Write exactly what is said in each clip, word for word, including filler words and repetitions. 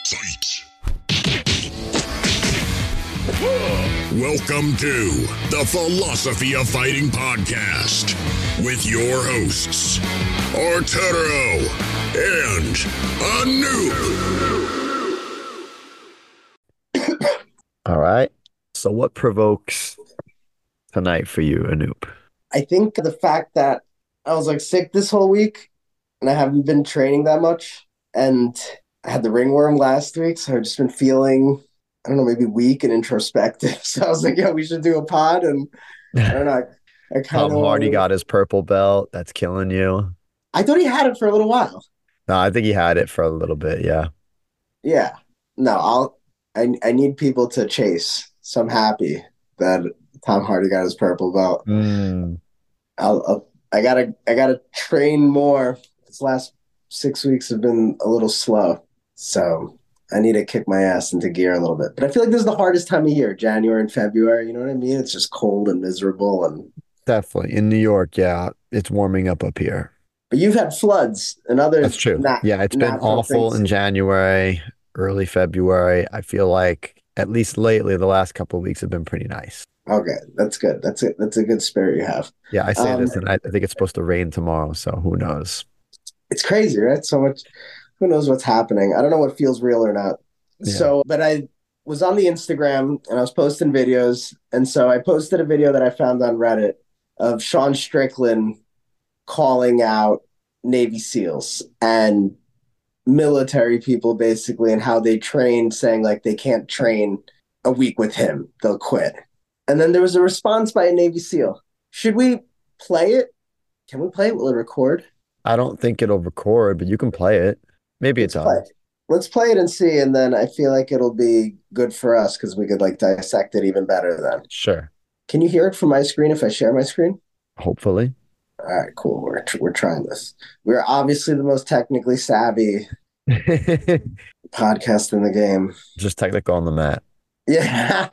Fight! Welcome to the Philosophy of Fighting podcast with your hosts, Arturo and Anoop. All right. So what provokes tonight for you, Anoop? I think the fact that I was like sick this whole week and I haven't been training that much, and I had the ringworm last week, so I've just been feeling, I don't know, maybe weak and introspective. So I was like, yeah, we should do a pod. And I don't know. I, I kind Tom of Hardy got his purple belt. That's killing you. I thought he had it for a little while. No, I think he had it for a little bit. Yeah. Yeah. No, I'll, I, I need people to chase. So I'm happy that Tom Hardy got his purple belt. Mm. I'll, I'll, I gotta, I gotta train more. This last six weeks have been a little slow. So I need to kick my ass into gear a little bit. But I feel like this is the hardest time of year, January and February. You know what I mean? It's just cold and miserable. And Definitely. In New York, yeah, it's warming up up here. But you've had floods and other. That's true. Nat- yeah, it's been awful things. in January, early February. I feel like at least lately, the last couple of weeks have been pretty nice. Okay, that's good. That's it. That's a good spirit you have. Yeah, I say um, this, and I, I think it's supposed to rain tomorrow, so who knows? It's crazy, right? So much. Who knows what's happening? I don't know what feels real or not. Yeah. So, but I was on the Instagram and I was posting videos. And so I posted a video that I found on Reddit of Sean Strickland calling out Navy SEALs and military people basically, and how they train, saying like they can't train a week with him, they'll quit. And then there was a response by a Navy SEAL. Should we play it? Can we play it? Will it record? I don't think it'll record, but you can play it. Maybe Let's it's play on. it. Let's play it and see, and then I feel like it'll be good for us because we could like dissect it even better then. Sure. Can you hear it from my screen if I share my screen? Hopefully. All right, cool. We're we're trying this. We're obviously the most technically savvy podcast in the game. Just technical on the mat. Yeah.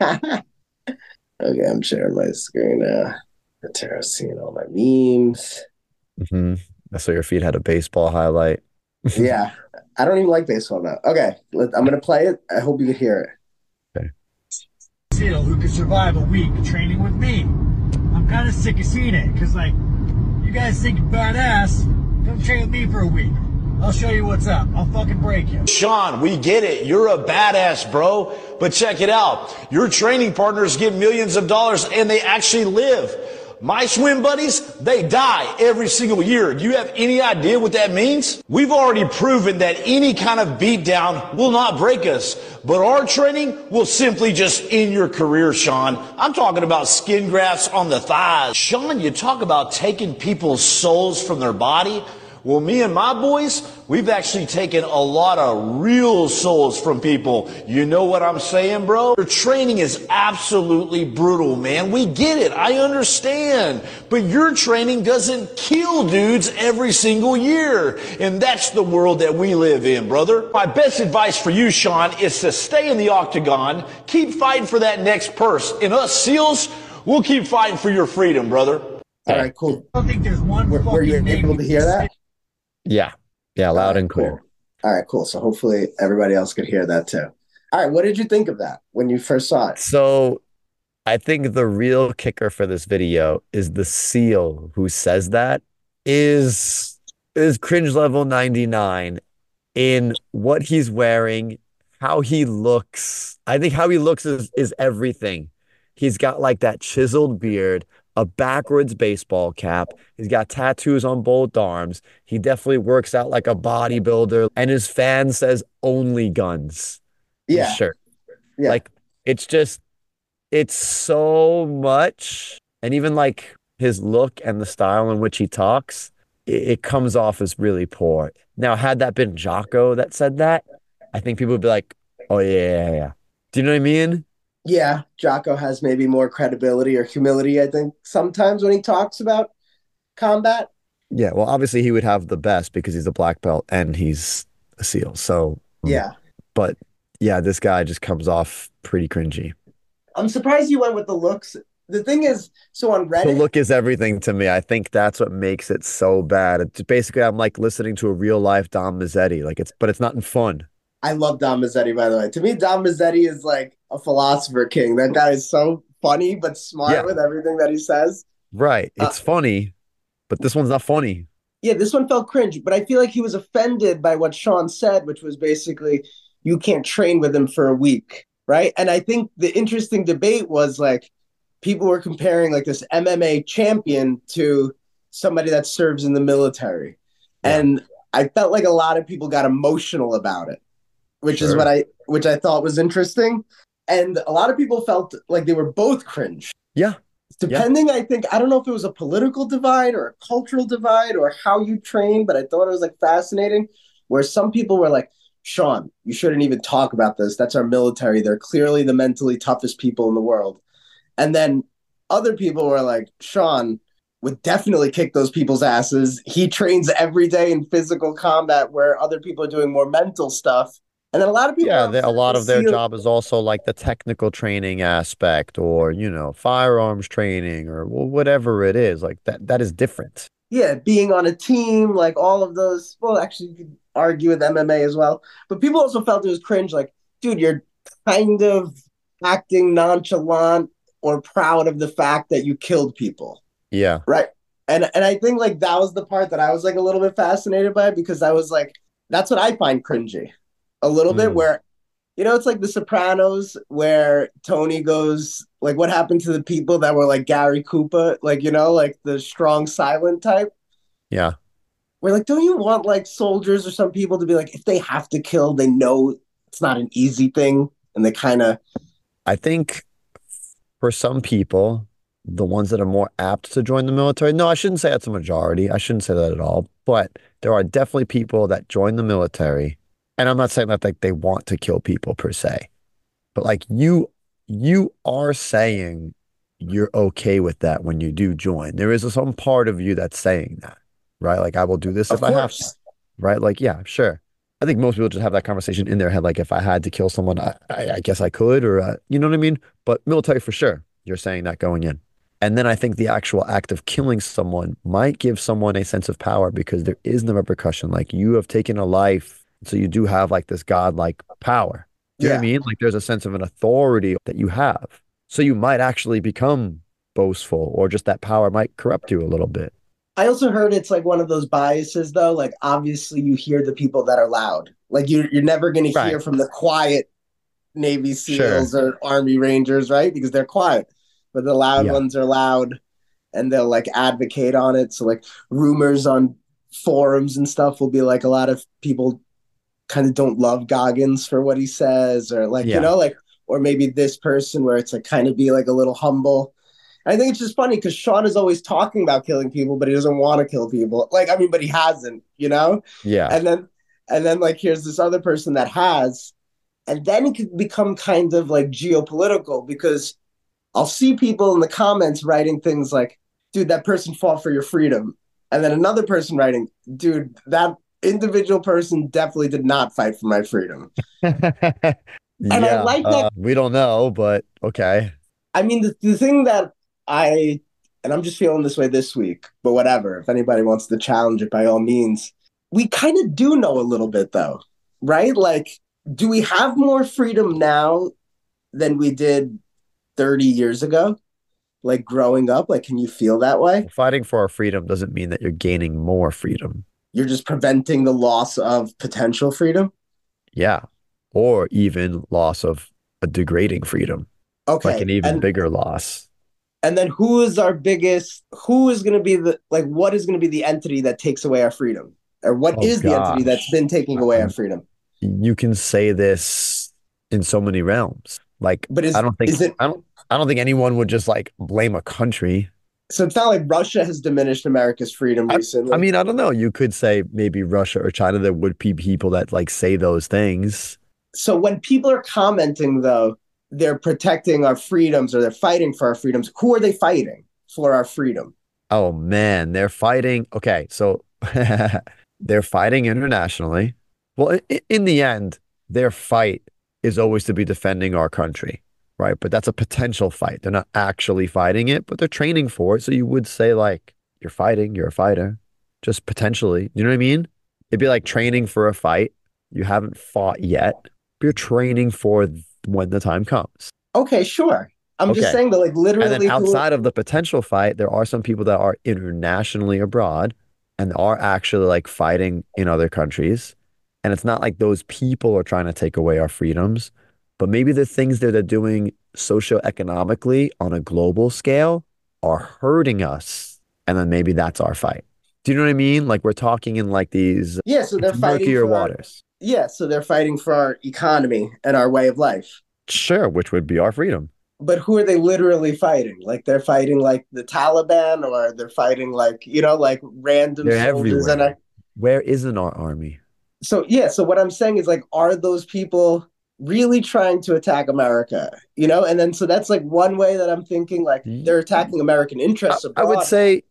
Okay, I'm sharing my screen now. Tara's seeing all my memes. Mm-hmm. I saw your feed had a baseball highlight. Yeah. I don't even like baseball now. Okay, let, I'm going to play it. I hope you can hear it. Okay. SEAL who could survive a week training with me. I'm kind of sick of seeing it because, like, you guys think you're badass. Come train with me for a week. I'll show you what's up. I'll fucking break you. Sean, we get it. You're a badass, bro. But check it out. Your training partners get millions of dollars and they actually live. My swim buddies, they die every single year. Do you have any idea what that means? We've already proven that any kind of beatdown will not break us. But our training will simply just end your career, Sean. I'm talking about skin grafts on the thighs. Sean, you talk about taking people's souls from their body. Well, me and my boys, we've actually taken a lot of real souls from people. You know what I'm saying, bro? Your training is absolutely brutal, man. We get it. I understand. But your training doesn't kill dudes every single year. And that's the world that we live in, brother. My best advice for you, Sean, is to stay in the octagon, keep fighting for that next purse. And us SEALs, we'll keep fighting for your freedom, brother. All right, cool. I don't think there's one Were, were you fucking able Navy to hear that? Yeah. Yeah, loud All right, and clear. Cool. All right, cool. So hopefully everybody else could hear that too. All right, what did you think of that when you first saw it? So I think the real kicker for this video is the SEAL who says that is is cringe level ninety-nine in what he's wearing, how he looks. I think how he looks is, is everything. He's got like that chiseled beard, a backwards baseball cap. He's got tattoos on both arms. He definitely works out like a bodybuilder. And his fan says only guns. Yeah. Sure. Yeah. Like it's just, it's so much. And even like his look and the style in which he talks, it, it comes off as really poor. Now, had that been Jocko that said that, I think people would be like, oh, yeah, yeah, yeah. Do you know what I mean? Yeah, Jocko has maybe more credibility or humility, I think, sometimes when he talks about combat. Yeah, well, obviously he would have the best because he's a black belt and he's a SEAL. So, yeah. But yeah, this guy just comes off pretty cringy. I'm surprised you went with the looks. The thing is, so on Reddit. The look is everything to me. I think that's what makes it so bad. It's basically, I'm like listening to a real life Dom Mazzetti. Like it's, but it's not in fun. I love Dom Mazzetti, by the way. To me, Dom Mazzetti is like a philosopher king. That guy is so funny but smart Yeah, with everything that he says. right. Uh, It's funny, but this one's not funny. yeah, this one felt cringe, but I feel like he was offended by what Sean said, which was basically, you can't train with him for a week, right? And I think the interesting debate was like, people were comparing like this M M A champion to somebody that serves in the military. Yeah, And I felt like a lot of people got emotional about it, which is what sure. I which I thought was interesting. And a lot of people felt like they were both cringe. Yeah, yeah. Depending, I think, I don't know if it was a political divide or a cultural divide or how you train, but I thought it was like fascinating where some people were like, Sean, you shouldn't even talk about this. That's our military. They're clearly the mentally toughest people in the world. And then other people were like, Sean would definitely kick those people's asses. He trains every day in physical combat where other people are doing more mental stuff. And then a lot of people Yeah, are they, a upset lot to of their see. job is also like the technical training aspect or, you know, firearms training or wh- whatever it is. Like that that is different. Yeah, being on a team, like all of those. Well, actually, you could argue with M M A as well. But people also felt it was cringe. Like, dude, you're kind of acting nonchalant or proud of the fact that you killed people, Yeah. right? And and I think like that was the part that I was like a little bit fascinated by because I was like, that's what I find cringy, a little bit. Mm. Where you know, it's like The Sopranos, where Tony goes, like, what happened to the people that were like Gary Koopa, like, you know, like the strong, silent type? Yeah. We're like, don't you want like soldiers or some people to be like, if they have to kill, they know it's not an easy thing. And they kind of, I think for some people, the ones that are more apt to join the military, no, I shouldn't say that's a majority. I shouldn't say that at all. But there are definitely people that join the military. And I'm not saying that like they want to kill people per se, but like you, you are saying you're okay with that when you do join. There is some part of you that's saying that, right? Like I will do this of if I have to, course. right? Like, yeah, sure. I think most people just have that conversation in their head. Like if I had to kill someone, I, I, I guess I could, or uh, you know what I mean? But military for sure, you're saying that going in. And then I think the actual act of killing someone might give someone a sense of power because there is no repercussion. Like you have taken a life, so you do have like this godlike power. Do you know what I Yeah. mean? Like there's a sense of an authority that you have. So you might actually become boastful, or just that power might corrupt you a little bit. I also heard it's like one of those biases, though. Like, obviously, you hear the people that are loud. Like, you, you're never going to Right. hear from the quiet Navy Sure. SEALs or Army Rangers, right? Because they're quiet. But the loud Yeah. ones are loud and they'll like advocate on it. So, like, rumors on forums and stuff will be like a lot of people kind of don't love Goggins for what he says, or like, you Yeah. know, like, or maybe this person where it's like kind of be like a little humble. I think it's just funny because Sean is always talking about killing people, but he doesn't want to kill people. Like, I mean, but he hasn't, you know? Yeah. And then, and then like, here's this other person that has, and then it could become kind of like geopolitical because I'll see people in the comments writing things like, dude, that person fought for your freedom. And then another person writing, dude, that individual person definitely did not fight for my freedom. And I Yeah. like Uh, that. we don't know, but okay. I mean, the, the thing that I, and I'm just feeling this way this week, but whatever. If anybody wants to challenge it, by all means, we kind of do know a little bit, though, right? Like, do we have more freedom now than we did thirty years ago? Like, growing up, like, can you feel that way? Fighting for our freedom doesn't mean that you're gaining more freedom. You're just preventing the loss of potential freedom. Yeah. Or even loss of a degrading freedom, like Okay. an even And bigger loss. and then who is our biggest, who is going to be the, like, what is going to be the entity that takes away our freedom? Or what Oh is the entity that's gosh. been taking away our Um, freedom? you can say this in so many realms. Like But I is don't think is it, I don't I don't think anyone would just like blame a country. so it's not like Russia has diminished America's freedom I, I recently. mean, I don't know. You could say maybe Russia or China. There would be people that like say those things. So when people are commenting, though, they're protecting our freedoms or they're fighting for our freedoms. Who are they fighting for our freedom? Oh man, they're fighting. Okay, so they're fighting internationally. Well, i- in the end, their fight is always to be defending our country, right? But that's a potential fight. They're not actually fighting it, but they're training for it. So you would say like, you're fighting, you're a fighter, just potentially. You know what I mean? It'd be like training for a fight. You haven't fought yet. You're training for when the time comes. Okay, sure. I'm just Okay. saying that, like, And literally, then who, outside of the potential fight, there are some people that are internationally abroad and are actually like fighting in other countries. And it's not like those people are trying to take away our freedoms, but maybe the things that they're doing socioeconomically on a global scale are hurting us. And then maybe that's our fight. Do you know what I mean? Like we're talking in like these yeah, so they're it's fighting murkier for our, waters. yeah, so they're fighting for our economy and our way of life. Sure, which would be our freedom. But who are they literally fighting? Like they're fighting like the Taliban, or they're fighting like, you know, like random They're soldiers. And I, everywhere. Where isn't our army? so yeah, so what I'm saying is, like, are those people really trying to attack America? You know, and then so that's like one way that I'm thinking, like, they're attacking American I, interests I would abroad. say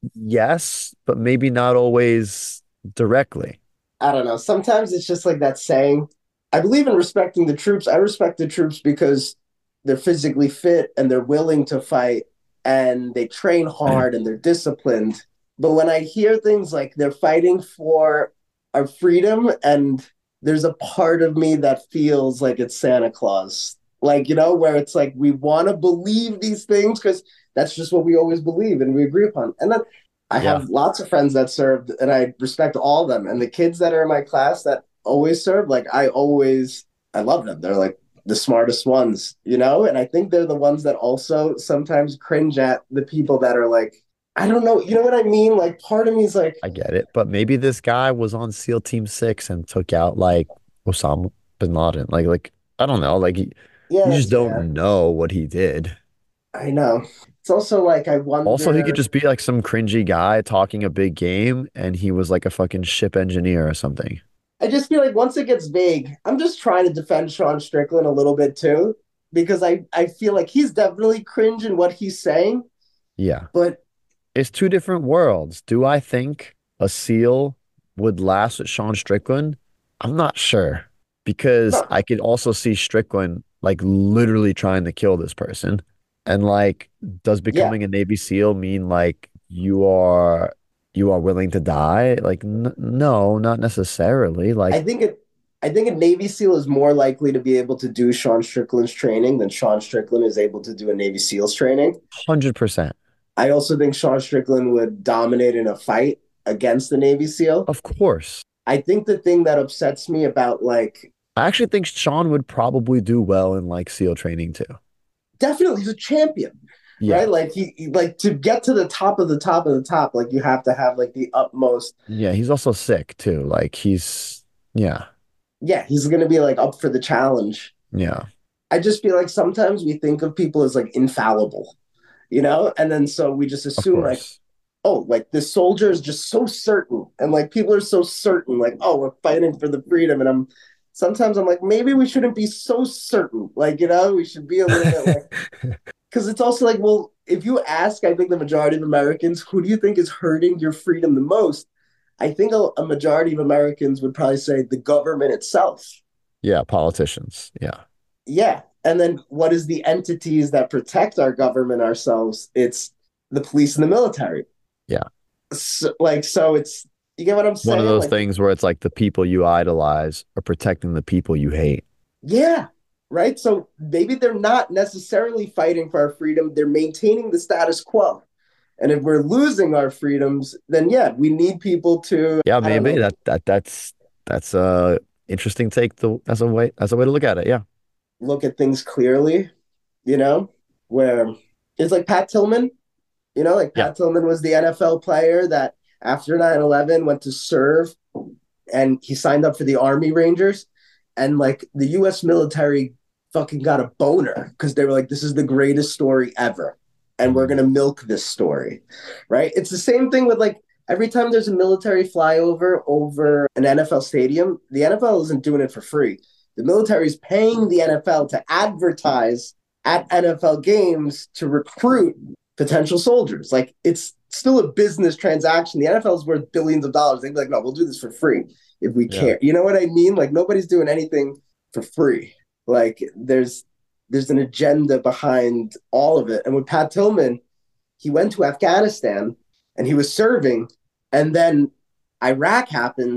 yes, but maybe not always directly. I don't know. Sometimes it's just like that saying. I believe in respecting the troops. I respect the troops because they're physically fit and they're willing to fight and they train hard and they're disciplined. But when I hear things like they're fighting for our freedom, and there's a part of me that feels like it's Santa Claus. Like, you know, where it's like we want to believe these things because that's just what we always believe and we agree upon. And then I Yeah. have lots of friends that served, and I respect all of them. And the kids that are in my class that always serve, like, I always, I love them. They're like the smartest ones, you know? And I think they're the ones that also sometimes cringe at the people that are like, I don't know, you know what I mean? Like, part of me is like, I get it. But maybe this guy was on SEAL Team Six and took out like Osama bin Laden. Like, like I don't know. Like, you yeah, just yeah, don't know what he did. I know. It's also like, I wonder. Also, he could just be like some cringy guy talking a big game, and he was like a fucking ship engineer or something. I just feel like once it gets vague, I'm just trying to defend Sean Strickland a little bit too, because I, I feel like he's definitely cringe in what he's saying, Yeah. but It's two different worlds. Do I think a SEAL would last with Sean Strickland? I'm not sure because no, I could also see Strickland like literally trying to kill this person. And like, does yeah, becoming a Navy SEAL mean like you are you are willing to die? Like, n no, not necessarily. I Like, think it. I think a Navy SEAL is more likely to be able to do Sean Strickland's training than Sean Strickland is able to do a Navy SEAL's training. one hundred percent. I also think Sean Strickland would dominate in a fight against the Navy SEAL. Of course. I think the thing that upsets me about, like, I actually think Sean would probably do well in like SEAL training too. definitely he's a champion, Yeah. right? Like he, he- like to get to the top of the top of the top, like you have to have like the utmost. Yeah, he's also sick too. Like he's yeah. Yeah, he's going to be like up for the challenge. Yeah. I just feel like sometimes we think of people as like infallible, you know, and then so we just Of assume like, course. oh, like this soldier is just so certain, and like people are so certain, like, oh, we're fighting for the freedom, and I'm sometimes I'm like, maybe we shouldn't be so certain, like, you know, we should be a little bit like, because it's also like, well, if you ask, I think the majority of Americans, who do you think is hurting your freedom the most? I think a, a majority of Americans would probably say the government itself. Yeah, politicians. Yeah. Yeah. And then what is the entities that protect our government ourselves? It's the police and the military. Yeah. So, like, so it's, you get what I'm saying? One of those Like, things where it's like the people you idolize are protecting the people you hate. yeah. Right. So maybe they're not necessarily fighting for our freedom. They're maintaining the status quo. And if we're losing our freedoms, then yeah, we need people to. Yeah, I don't maybe know, that that that's that's a interesting take to as a way as a way to look at it. Yeah. look at things clearly, you know, where it's like Pat Tillman, you know, like Yeah. Pat Tillman was the N F L player that after nine eleven went to serve, and he signed up for the Army Rangers, and like the U S military fucking got a boner because they were like, this is the greatest story ever. And we're going to milk this story, right? It's the same thing with like every time there's a military flyover over an N F L stadium, the N F L isn't doing it for free. The military is paying the N F L to advertise at N F L games to recruit potential soldiers. Like, it's still a business transaction. The N F L is worth billions of dollars. They'd be like, no, we'll do this for free if we Yeah. care. You know what I mean? Like, nobody's doing anything for free. Like, there's there's an agenda behind all of it. And with Pat Tillman, he went to Afghanistan and he was serving, and then Iraq happened,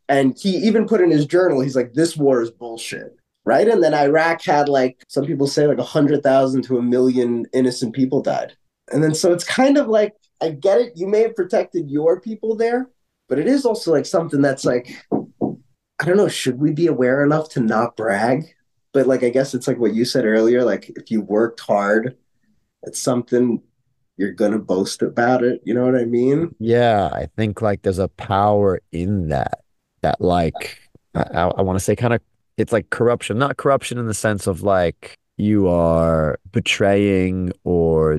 And he even put in his journal, he's like, this war is bullshit. Right. And then Iraq had like, some people say like a hundred thousand to a million innocent people died. And then so it's kind of like, I get it. You may have protected your people there, but it is also like something that's like, I don't know, should we be aware enough to not brag? But like, I guess it's like what you said earlier, like if you worked hard at something, you're going to boast about it. You know what I mean? Yeah, I think like there's a power in that, that like, I, I want to say kind of, it's like corruption, not corruption in the sense of like you are betraying or,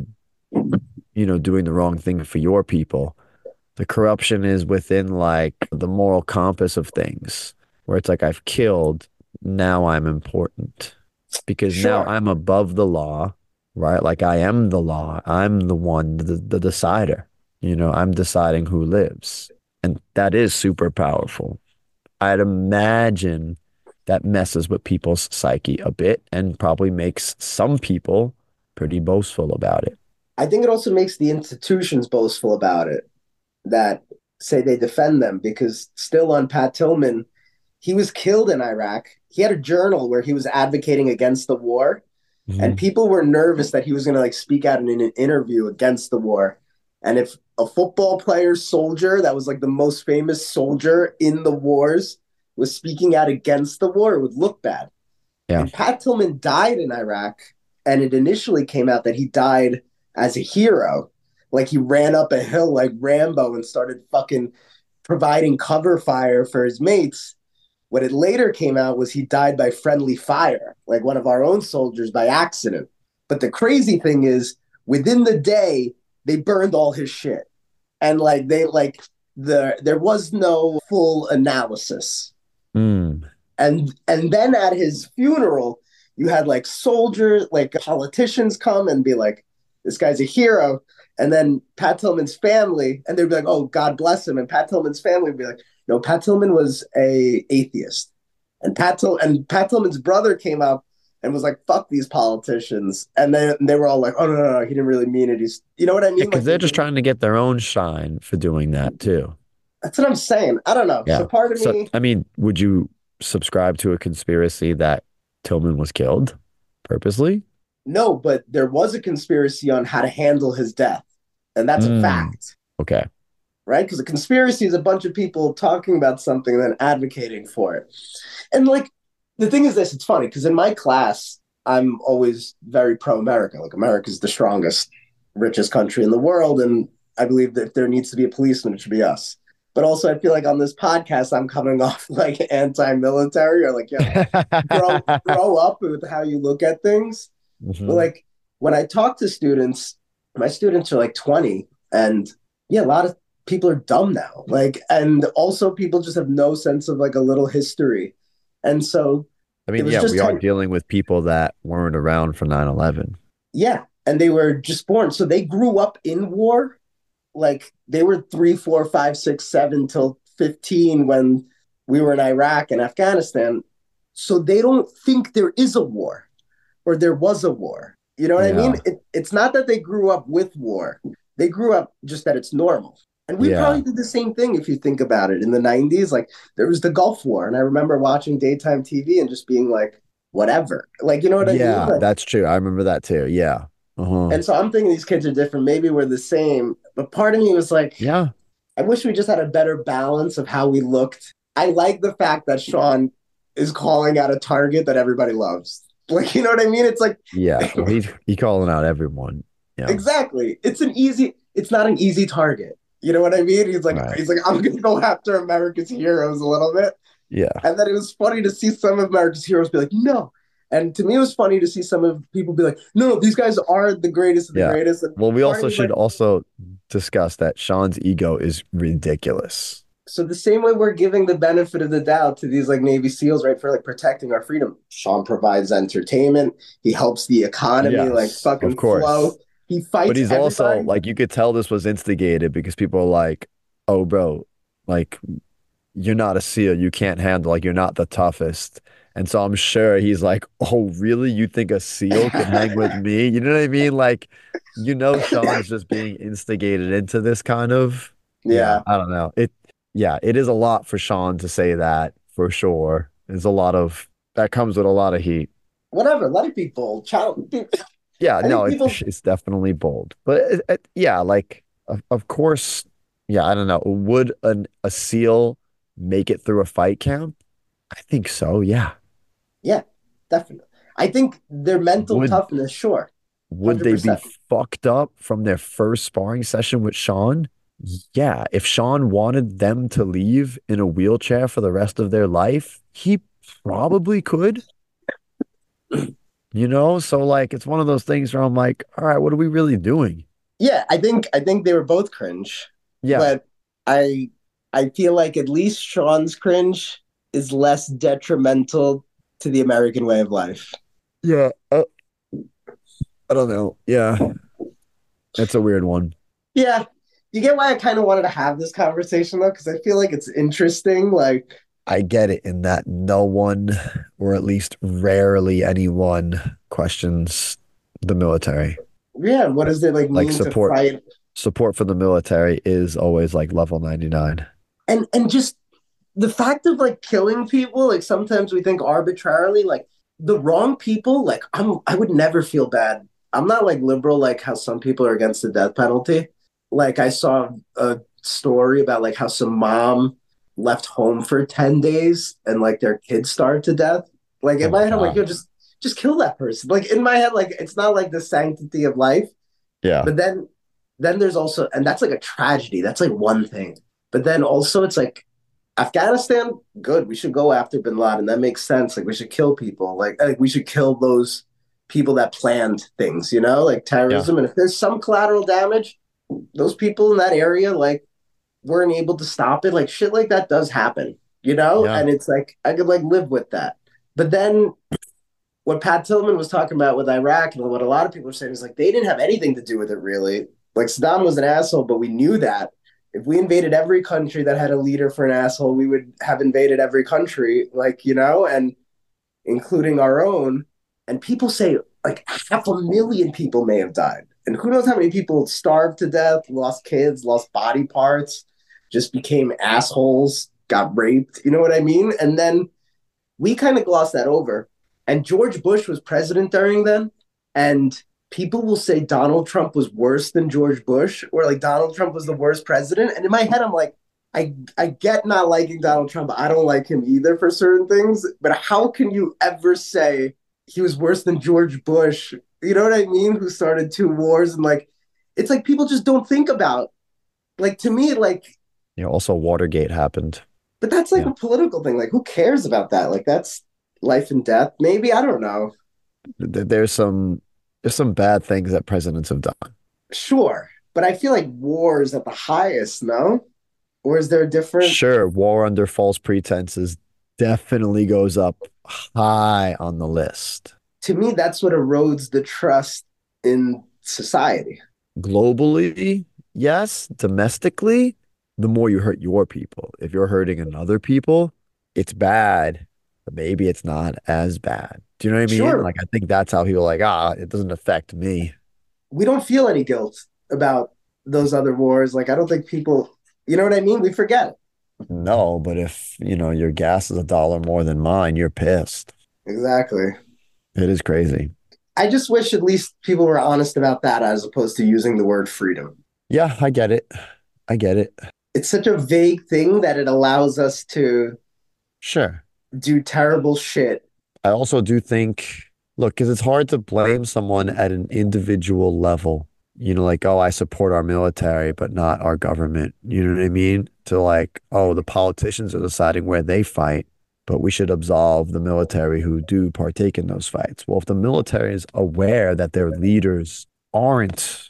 you know, doing the wrong thing for your people. The corruption is within like the moral compass of things, where it's like I've killed, now I'm important because Sure. now I'm above the law, right? Like I am the law. I'm the one, the, the decider. You know, I'm deciding who lives. And that is super powerful. I'd imagine that messes with people's psyche a bit and probably makes some people pretty boastful about it. I think it also makes the institutions boastful about it that say they defend them, because still on Pat Tillman, he was killed in Iraq. He had a journal where he was advocating against the war, mm-hmm. and people were nervous that he was going to like speak out in an interview against the war. And if a football player soldier that was like the most famous soldier in the wars was speaking out against the war, it would look bad. Yeah. And Pat Tillman died in Iraq, and it initially came out that he died as a hero. Like he ran up a hill like Rambo and started fucking providing cover fire for his mates. What it later came out was he died by friendly fire, like one of our own soldiers by accident. But the crazy thing is, within the day, they burned all his shit. And like they like the there was no full analysis. Mm. And and then at his funeral, you had like soldiers, like politicians come and be like, this guy's a hero. And then Pat Tillman's family, and they'd be like, oh, God bless him. And Pat Tillman's family would be like, no, Pat Tillman was a atheist. And Pat, Till- and Pat Tillman's brother came up and was like, fuck these politicians. And they, and they were all like, oh, no, no, no, he didn't really mean it. He's, you know what I mean? Because yeah, like, they're just trying to get their own shine for doing that too. That's what I'm saying. I don't know. Yeah. So part of so, me. I mean, would you subscribe to a conspiracy that Tillman was killed purposely? No, but there was a conspiracy on how to handle his death. And that's mm, a fact. Okay. Right? Because a conspiracy is a bunch of people talking about something and then advocating for it. And like, the thing is this, it's funny, because in my class, I'm always very pro-America. Like, America's the strongest, richest country in the world. And I believe that if there needs to be a policeman, it should be us. But also, I feel like on this podcast, I'm coming off like anti-military, or like, yeah, grow, grow up with how you look at things. Mm-hmm. But like, when I talk to students, my students are like twenty, and yeah, a lot of people are dumb now. Like, and also people just have no sense of like a little history. And so, I mean, yeah, we are dealing with people that weren't around for nine eleven. Yeah. And they were just born. So they grew up in war. Like they were three, four, five, six, seven till fifteen when we were in Iraq and Afghanistan. So they don't think there is a war or there was a war. You know what yeah. I mean? It, it's not that they grew up with war. They grew up just that it's normal. And we yeah. probably did the same thing if you think about it. In the nineties, like there was the Gulf War. And I remember watching daytime T V and just being like, whatever. Like, you know what I yeah, mean? Yeah, like, that's true. I remember that too. Yeah. Uh-huh. And so I'm thinking these kids are different. Maybe we're the same. But part of me was like, yeah, I wish we just had a better balance of how we looked. I like the fact that Sean is calling out a target that everybody loves. Like, you know what I mean? It's like, yeah, well, he's he calling out everyone. Yeah, exactly. It's an easy, it's not an easy target. You know what I mean? He's like, right. he's like, I'm going to go after America's heroes a little bit. Yeah. And then it was funny to see some of America's heroes be like, no. And to me, it was funny to see some of people be like, no, these guys are the greatest of the yeah. greatest. And well, we also should like, also discuss that Sean's ego is ridiculous. So the same way we're giving the benefit of the doubt to these like Navy SEALs, right, for like protecting our freedom. Sean provides entertainment. He helps the economy yes, like fucking of course. flow. He fights. But he's everybody. also like, you could tell this was instigated because people are like, oh, bro, like you're not a SEAL. You can't handle, like you're not the toughest. And so I'm sure he's like, oh, really? You think a SEAL can hang with me? You know what I mean? Like, you know, Sean's just being instigated into this kind of. Yeah. I don't know. It. yeah, it is a lot for Sean to say that for sure. There's a lot of that comes with a lot of heat. Whatever, let it be bold. Child, Yeah, I no, think it, people. it's definitely bold, but it, it, yeah, like of, of course, yeah, I don't know. Would an a SEAL make it through a fight camp? I think so. Yeah. Yeah, definitely. I think their mental Would toughness, sure, would hundred they be percent. fucked up from their first sparring session with Sean? Yeah, if Sean wanted them to leave in a wheelchair for the rest of their life, he probably could. You know, so like it's one of those things where I'm like, all right, what are we really doing? Yeah, I think I think they were both cringe, Yeah. but I I feel like at least Sean's cringe is less detrimental to the American way of life. Yeah. Uh, I don't know. Yeah. That's a weird one. Yeah, you get why I kind of wanted to have this conversation though, because I feel like it's interesting. Like, I get it in that no one, or at least rarely anyone, questions the military. yeah, what does it like Like mean to support fight? support for the military is always like level ninety-nine. And and just the fact of like killing people, like sometimes we think arbitrarily, like the wrong people, like I'm I would never feel bad. I'm not like liberal like how some people are against the death penalty. Like I saw a story about like how some mom left home for ten days and like their kids starved to death. Like Oh in my my head, I'm like, God. yo, just just kill that person. Like in my head, like it's not like the sanctity of life. Yeah. But then then there's also and that's like a tragedy. That's like one thing. But then also it's like Afghanistan, good. We should go after bin Laden. That makes sense. Like we should kill people. Like, like we should kill those people that planned things, you know, like Yeah. terrorism. And if there's some collateral damage, those people in that area like weren't able to stop it. Like shit like that does happen, you know? Yeah. And it's like I could like live with that. But then what Pat Tillman was talking about with Iraq and what a lot of people are saying is like they didn't have anything to do with it really. Like Saddam was an asshole, but we knew that. If we invaded every country that had a leader for an asshole, we would have invaded every country, like, you know, and including our own. And people say like half a million people may have died. And who knows how many people starved to death, lost kids, lost body parts, just became assholes, got raped. You know what I mean? And then we kind of glossed that over. And George Bush was president during then. And people will say Donald Trump was worse than George Bush, or like Donald Trump was the worst president. And in my head, I'm like, I, I get not liking Donald Trump. I don't like him either for certain things. But how can you ever say he was worse than George Bush? You know what I mean? Who started two wars and like, it's like people just don't think about. Like to me, like, You know, also Watergate happened. but that's like Yeah. a political thing. Like, who cares about that? Like, that's life and death. Maybe I don't know. Th- There's some there's some bad things that presidents have done. Sure, but I feel like war is at the highest. No, or is there a different? Sure, war under false pretenses definitely goes up high on the list. To me, that's what erodes the trust in society. Globally, yes. Domestically, the more you hurt your people. If you're hurting another people, it's bad, but maybe it's not as bad. Do you know what I mean? Sure. Like, I think that's how people are like, ah, it doesn't affect me. We don't feel any guilt about those other wars. Like, I don't think people, you know what I mean? We forget. No, but if, you know, your gas is a dollar more than mine, you're pissed. Exactly. It is crazy. I just wish at least people were honest about that as opposed to using the word freedom. Yeah, I get it. I get it. It's such a vague thing that it allows us to Sure. do terrible shit. I also do think, look, because it's hard to blame someone at an individual level. You know, like, oh, I support our military, but not our government. You know what I mean? To like, oh, the politicians are deciding where they fight, but we should absolve the military who do partake in those fights. Well, if the military is aware that their leaders aren't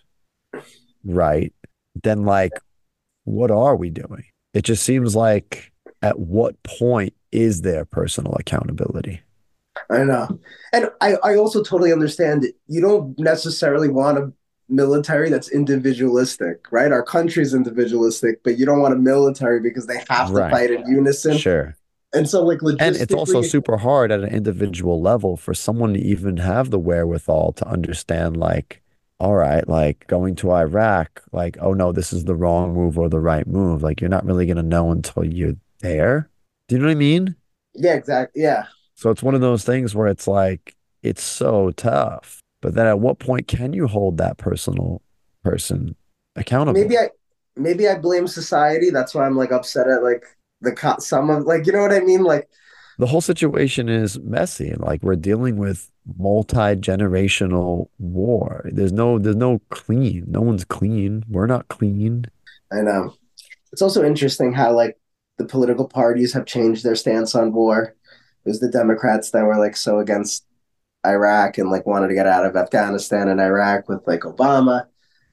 right, then like, what are we doing? It just seems like at what point is there personal accountability? I know. And I, I also totally understand that you don't necessarily want a military that's individualistic, right? Our country's individualistic, but you don't want a military because they have to Right. fight in unison. Sure. And so, like, logistically, And it's also super hard at an individual level for someone to even have the wherewithal to understand, like, all right, like going to Iraq, like, oh no, this is the wrong move or the right move. Like you're not really gonna know until you're there. Do you know what I mean? Yeah, exactly. Yeah. So it's one of those things where it's like it's so tough. But then at what point can you hold that personal person Maybe accountable? I maybe I blame society. That's why I'm like upset at like the co- some of like you know what I mean? Like The whole situation is messy and like we're dealing with multi-generational war. There's no there's no clean. No one's clean. We're not clean. I know. It's also interesting how like the political parties have changed their stance on war. It was the Democrats that were like so against Iraq and like wanted to get out of Afghanistan and Iraq with like Obama,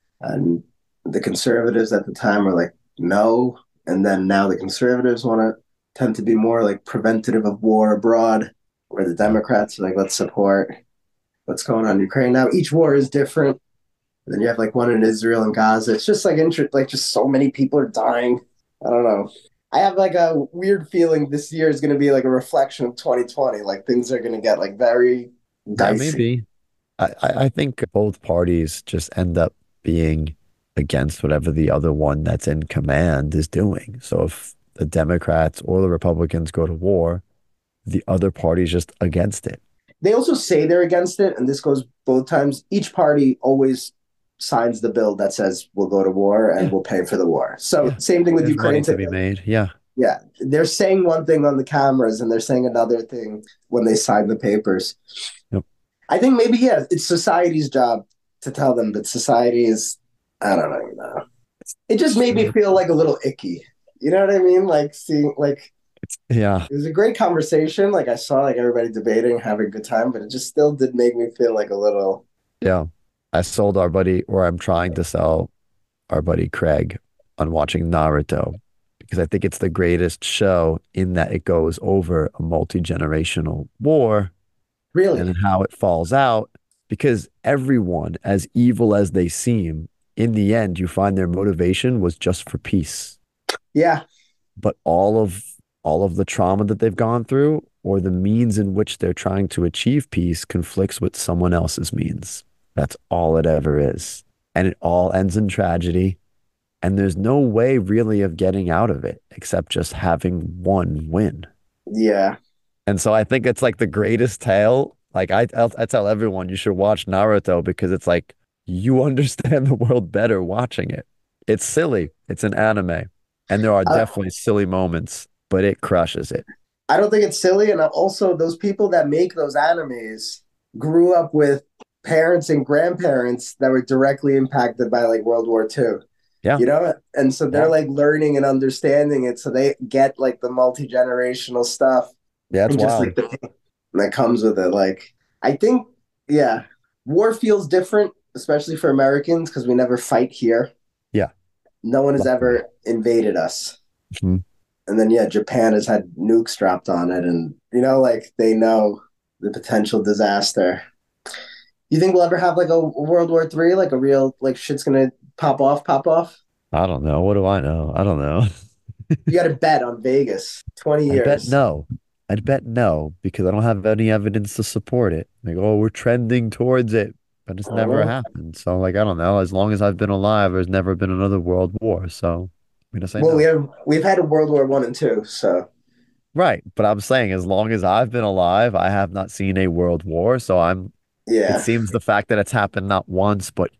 and the conservatives at the time were like no, and then now the conservatives want to tend to be more like preventative of war abroad, where the Yeah. Democrats are like let's support what's going on in Ukraine. Now each war is different. And then you have like one in Israel and Gaza. It's just like inter- like just so many people are dying. I don't know. I have like a weird feeling this year is going to be like a reflection of twenty twenty. Like things are going to get like very Yeah, dicey. maybe. I, I I think both parties just end up being against whatever the other one that's in command is doing. So if the Democrats or the Republicans go to war, the other party's just against it. They also say they're against it, and this goes both times. Each party always signs the bill that says we'll go to war and Yeah, we'll pay for the war. So yeah. same thing with There's money Ukraine. to To, be made. Yeah. yeah, they're saying one thing on the cameras and they're saying another thing when they sign the papers. Yep. I think maybe yeah, it's society's job to tell them, but society is I don't know, you know. It just made me feel like a little icky. You know what I mean? Like seeing like Yeah. it was a great conversation. Like I saw like everybody debating, having a good time, but it just still did make me feel like a little Yeah. I sold our buddy, or I'm trying to sell our buddy Craig on watching Naruto because I think it's the greatest show in that it goes over a multi-generational war really. and how it falls out because everyone, as evil as they seem, in the end, you find their motivation was just for peace. Yeah. But all of all of the trauma that they've gone through or the means in which they're trying to achieve peace conflicts with someone else's means. That's all it ever is. And it all ends in tragedy. And there's no way really of getting out of it except just having one win. Yeah. And so I think it's like the greatest tale. Like I, I'll, I tell everyone you should watch Naruto because it's like you understand the world better watching it. It's silly. It's an anime. And there are Uh, definitely silly moments, but it crushes it. I don't think it's silly. And also, those people that make those animes grew up with parents and grandparents that were directly impacted by like World War Two. Yeah. You know, and so they're Yeah. like learning and understanding it, so they get like the multi generational stuff Yeah, it's and just wild. like the pain that comes with it. Like, I think, yeah, war feels different, especially for Americans because we never fight here. Yeah. No one has Luckily. ever invaded us. Mhm. And then yeah, Japan has had nukes dropped on it, and you know, like they know the potential disaster. You think we'll ever have like a World War Three, like a real like shit's gonna pop off, pop off? I don't know. What do I know? I don't know. You got to bet on Vegas, twenty I'd bet years. no. I'd bet no because I don't have any evidence to support it. Like, oh, we're trending towards it, but it's I don't never know. happened. So, like, I don't know. As long as I've been alive, there's never been another world war. So, I'm gonna say Well, we no. have we've had a World War One and Two, so Right. But I'm saying as long as I've been alive, I have not seen a world war. So I'm, it yeah. seems the fact that it's happened not once, but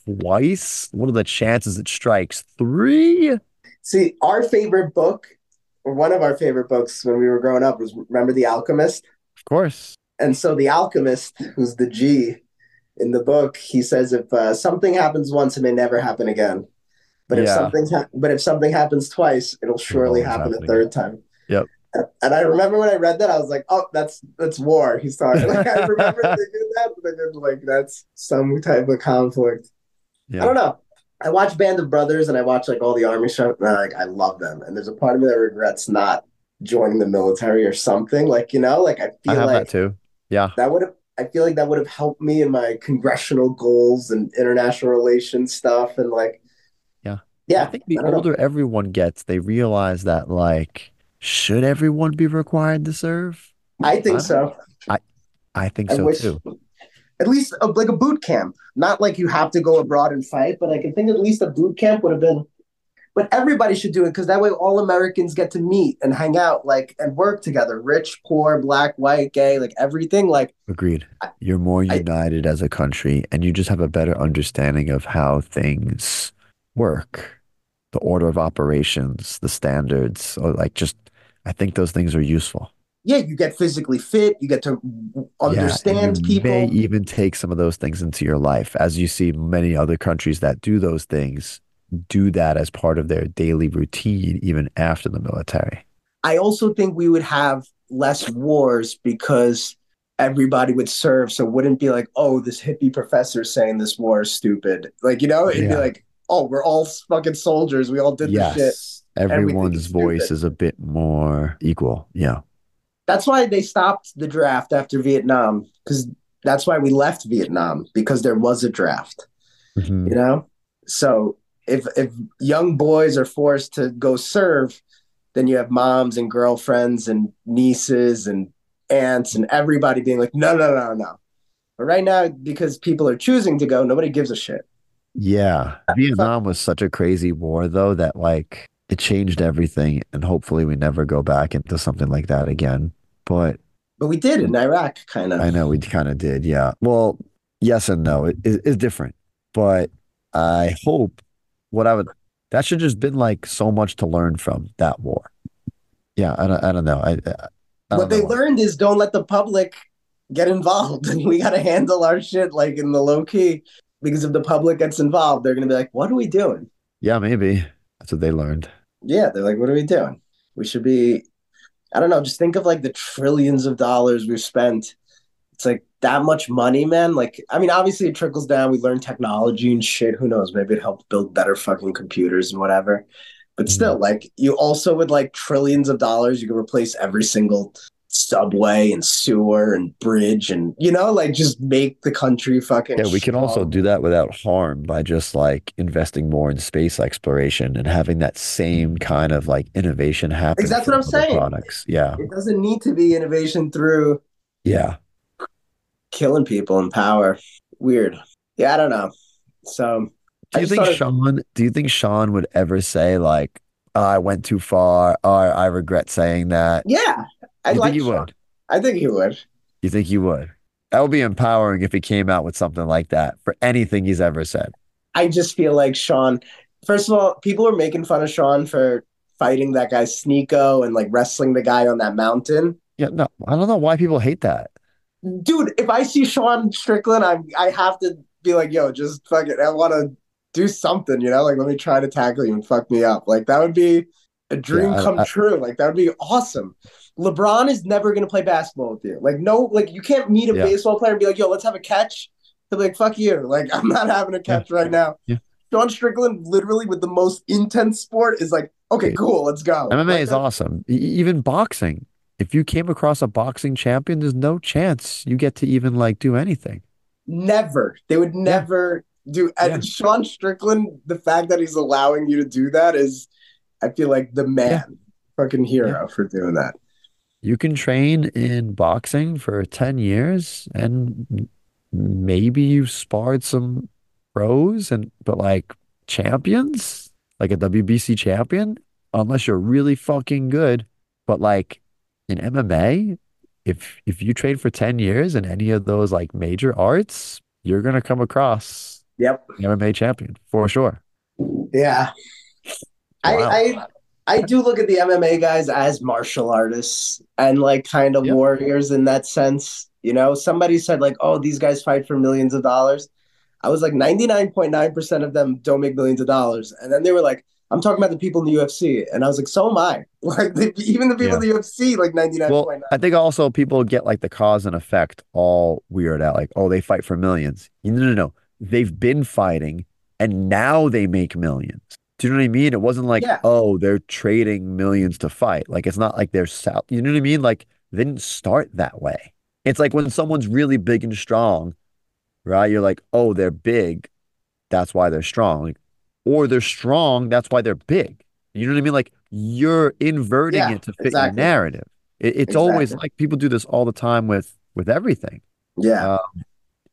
twice. What are the chances it strikes? Three? Of See, our favorite book, or one of our favorite books when we were growing up, was remember The Alchemist. course. And so the Alchemist, who's the G in the book, he says if uh, something happens once, it may never happen again. But if Yeah. something ha- but if something happens twice, it'll It'll surely always happen a happen again. third time. Yep. And I remember when I read that, I was like, "Oh, that's that's war." He's talking. Like I remember thinking that, thinking like that's some type of conflict. I Yeah. don't know. I watch Band of Brothers and I watch like all the army stuff, and I, like I love them. And there's a part of me that regrets not joining the military or something. Like you know, like I I feel have that like too. Yeah. that would have. I feel like that would have helped me in my congressional goals and international relations stuff. And like, Yeah. I yeah, think the I don't know. older everyone gets, they realize that like, should everyone be required to serve? I think I don't, so. I I think I so wish too. at least a, like a boot camp. Not like you have to go abroad and fight, but I can think at least a boot camp would have been. But everybody should do it because that way all Americans get to meet and hang out, like and work together. Rich, poor, black, white, gay, like everything. Like Agreed. You're more I, united as a country, and you just have a better understanding of how things work, the order of operations, the standards, or like just, I think those things are useful. yeah, you get physically fit. You get to understand yeah, you people. may even take some of those things into your life, as you see many other countries that do those things do that as part of their daily routine, even after the military. I also think we would have less wars because everybody would serve. So it wouldn't be like, oh, this hippie professor saying this war is stupid. Like, you know, it'd Yeah. be like, oh, we're all fucking soldiers. We all did the shit. Yes, everyone's is voice stupid. is a bit more equal. Yeah. That's why they stopped the draft after Vietnam, because that's why we left Vietnam, because there was a draft, Mhm. you know? So if if young boys are forced to go serve, then you have moms and girlfriends and nieces and aunts and everybody being like, no, no, no, no. But right now, because people are choosing to go, nobody gives a shit. Yeah. Vietnam was such a crazy war, though, that like it changed everything. And hopefully we never go back into something like that again. But But we did in Iraq, kind of. I know we kind of did. Yeah. Well, yes and no. It is it's different. But I hope what I would, that should just been like so much to learn from that war. Yeah. I don't, I don't know. I, I, I don't What they know. learned is don't let the public get involved. We got to handle our shit like in the low key, because if the public gets involved, they're going to be like, what are we doing? Yeah, maybe. That's what they learned. Yeah, they're like, what are we doing? We should be, I don't know, just think of like the trillions of dollars we've spent. It's like that much money, man. Like, I mean, obviously it trickles down. We learn technology and shit. Who knows? Maybe it helped build better fucking computers and whatever. But still, like, you also with like trillions of dollars, you can replace every single subway and sewer and bridge and, you know, like just make the country fucking. Yeah, we can also strong. do that without harm by just like investing more in space exploration and having that same kind of like innovation happen. Exactly for what I'm other saying. Products. Yeah. It doesn't need to be innovation through Yeah. killing people and power. Weird. Yeah, I don't know. So Do I you just think thought it- Sean, do you think Sean would ever say like, oh, I went too far, or I regret saying that? yeah, I You like think he Sean. would? I think he would. You think he would? That would be empowering if he came out with something like that for anything he's ever said. I just feel like Sean, first of all, people are making fun of Sean for fighting that guy Sneeko and like wrestling the guy on that mountain. Yeah, no, I don't know why people hate that. Dude, if I see Sean Strickland, I I have to be like, yo, just fuck it. I want to do something, you know? Like, let me try to tackle you and fuck me up. Like, that would be a dream Yeah, I- come I- true. Like, that would be awesome. LeBron is never going to play basketball with you. Like, no, like, you can't meet a Yeah. baseball player and be like, yo, let's have a catch. He'll be like, fuck you. Like, I'm not having a catch right now. Yeah. Sean Strickland, literally with the most intense sport, is like, okay, cool, let's go. M M A Like, is that- awesome. E- even boxing. If you came across a boxing champion, there's no chance you get to even like do anything. Never. They would never do. And Yeah. Sean Strickland, the fact that he's allowing you to do that is, I feel like the man, fucking hero for doing that. You can train in boxing for ten years and m- maybe you've sparred some pros and but like champions, like a W B C champion, unless you're really fucking good. But like in M M A, if if you train for ten years in any of those like major arts, you're gonna come across Yep. the M M A champion for sure. Yeah. I, Wow. I I do look at the M M A guys as martial artists and like kind of Yep. warriors in that sense. You know, somebody said like, oh, these guys fight for millions of dollars. I was like ninety-nine point nine percent of them don't make millions of dollars. And then they were like, I'm talking about the people in the U F C. And I was like, so am I. Like the, even the people Yeah. in the U F C, like ninety-nine Well, point nine. I think also people get like the cause and effect all weird out. Like, oh, they fight for millions. No, no, no. They've been fighting and now they make millions. Do you know what I mean? It wasn't like, Yeah. oh, they're trading millions to fight. Like, it's not like they're, sal- you know what I mean? Like, they didn't start that way. It's like when someone's really big and strong, right? You're like, oh, they're big. That's why they're strong. Like, or they're strong. That's why they're big. You know what I mean? Like, you're inverting Yeah, it to fit exactly. your narrative. It, it's always Exactly. like people do this all the time with with everything. Yeah. Uh, I,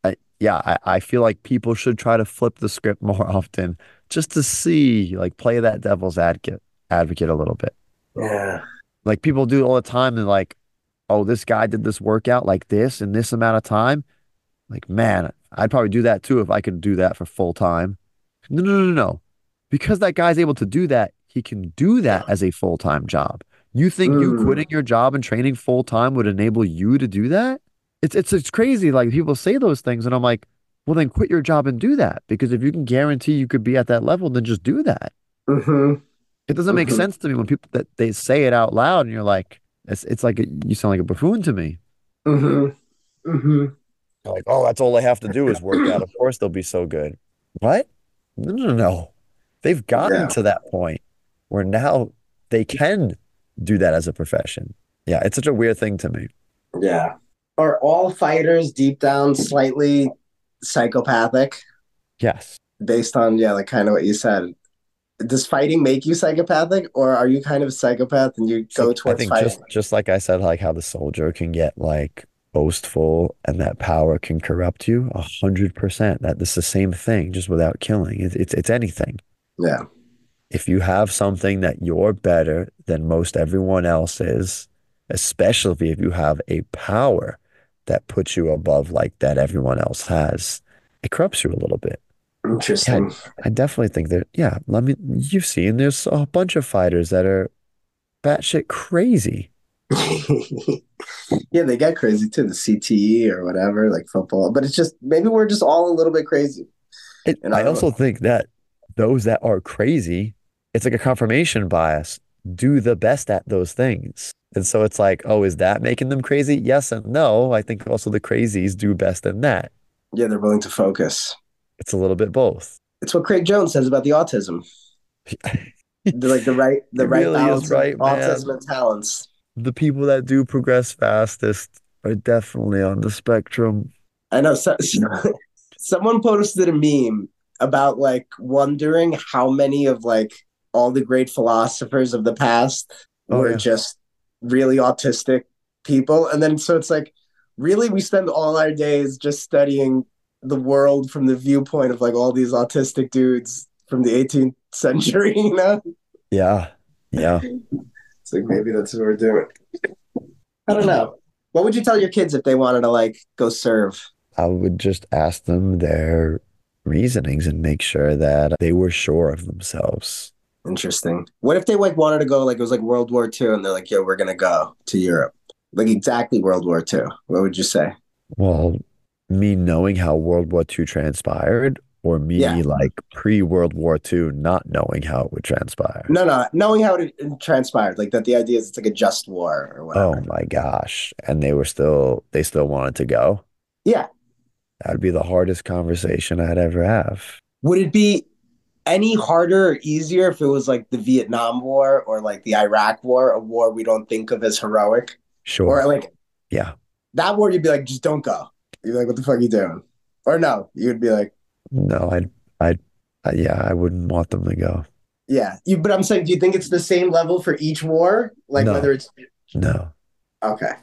yeah, I, I feel like people should try to flip the script more often just to see, like, play that devil's advocate advocate a little bit. Yeah. Like people do all the time and like, oh, this guy did this workout like this in this amount of time. Like, man, I'd probably do that too if I could do that for full time. No, no, no, no. Because that guy's able to do that, he can do that as a full-time job. You think you Mm. quitting your job and training full time would enable you to do that? It's it's it's crazy. Like people say those things, and I'm like, well, then quit your job and do that. Because if you can guarantee you could be at that level, then just do that. Mm-hmm. It doesn't make Mm-hmm. sense to me when people that they say it out loud, and you're like, it's it's like a, you sound like a buffoon to me. Mm-hmm. Mm-hmm. Like, oh, that's all they have to do is work out. Of course they'll be so good. What? No, no, no. They've gotten Yeah. to that point where now they can do that as a profession. Yeah, it's such a weird thing to me. Yeah. Are all fighters deep down slightly psychopathic Yes. based on, yeah, like kind of what you said? Does fighting make you psychopathic, or are you kind of a psychopath and you So go I towards think fighting? just just like I said, like how the soldier can get like boastful and that power can corrupt you, a hundred percent. That it's the same thing, just without killing. It's it's it's anything. Yeah. If you have something that you're better than most everyone else is, especially if you have a power that puts you above like that everyone else has, it corrupts you a little bit. Yeah, Interesting. I definitely think that, yeah, let me, you've seen there's a bunch of fighters that are batshit crazy. Yeah, they get crazy too, the C T E or whatever, like football. But it's just maybe we're just all a little bit crazy. It, And I I also think that those that are crazy, it's like a confirmation bias, do the best at those things. And so it's like, oh, is that making them crazy? Yes and no. I think also the crazies do best in that. yeah, they're willing to focus. It's a little bit both. It's what Craig Jones says about the autism. The, like the right the He right really balance is right, of man. autism and talents. The people that do progress fastest are definitely on the spectrum. I know so, so- someone posted a meme about like wondering how many of like all the great philosophers of the past Oh, were yeah. just really autistic people. And then so it's like, really, we spend all our days just studying the world from the viewpoint of like all these autistic dudes from the eighteenth century, you know? Yeah. Yeah. It's like maybe that's what we're doing. I don't know. What would you tell your kids if they wanted to like go serve? I would just ask them their reasonings and make sure that they were sure of themselves. Interesting. What if they like wanted to go like it was like World War Two and they're like, yo, we're gonna go to Europe. Like exactly World War Two. What would you say? Well, me knowing how World War Two transpired, or me Yeah. like pre-World War Two not knowing how it would transpire. No, no, knowing how it transpired, like that the idea is it's like a just war or Oh whatever. my gosh. And they were still, they still wanted to go. Yeah. That'd be the hardest conversation I'd ever have. Would it be any harder or easier if it was like the Vietnam War or like the Iraq War, a war we don't think of as heroic? Sure. Or like Yeah. that war, you'd be like, just don't go. You'd be like, what the fuck are you doing? Or no, you'd be like, No, I'd, I'd, uh, yeah, I wouldn't want them to go. yeah. You, but I'm saying, do you think it's the same level for each war? Like No. whether it's No. okay.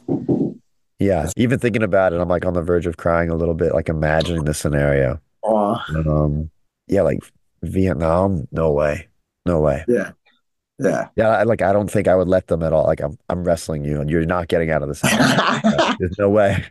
Yeah. Even thinking about it, I'm like on the verge of crying a little bit, like imagining the scenario. Oh, Um, yeah, like Vietnam, no way. No way. yeah. Yeah. Yeah, I, like I don't think I would let them at all. Like I'm I'm wrestling you and you're not getting out of this house. There's no way.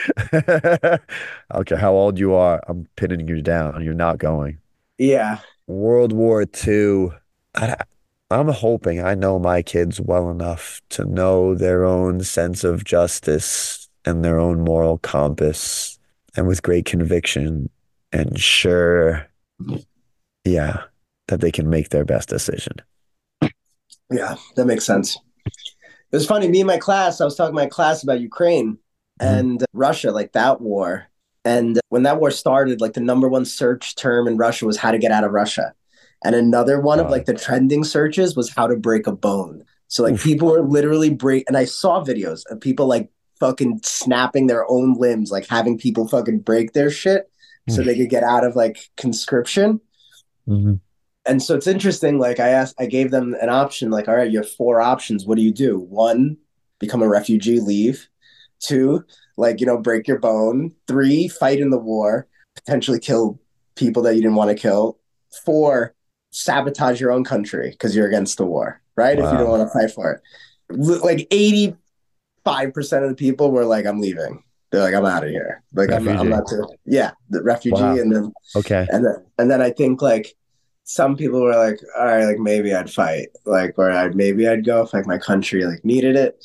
I don't care how old you are, I'm pinning you down. You're not going. Yeah. World War Two. I, I'm hoping I know my kids well enough to know their own sense of justice and their own moral compass, and with great conviction and sure, yeah, that they can make their best decision. Yeah. That makes sense. It was funny. Me and my class, I was talking to my class about Ukraine and uh, Russia, like that war. And when that war started, like the number one search term in Russia was how to get out of Russia. And another one of Wow. like the trending searches was how to break a bone. So like Oof. people were literally break, and I saw videos of people like fucking snapping their own limbs, like having people fucking break their shit so Oof. they could get out of like conscription. Mhm. And so it's interesting. Like I asked, I gave them an option. Like, all right, you have four options. What do you do? One, become a refugee, leave. Two, like you know, break your bone. Three, fight in the war. potentially kill people that you didn't want to kill. Four, sabotage your own country because you're against the war, right? Wow. If you don't want to fight for it. Like eighty-five percent of the people were like, I'm leaving. They're like, I'm out of here. Like, I'm, I'm not to, yeah, the refugee. Wow. And then, okay. And then, and then I think like some people were like, all right, like maybe I'd fight, like, or I'd, maybe I'd go if like my country like needed it.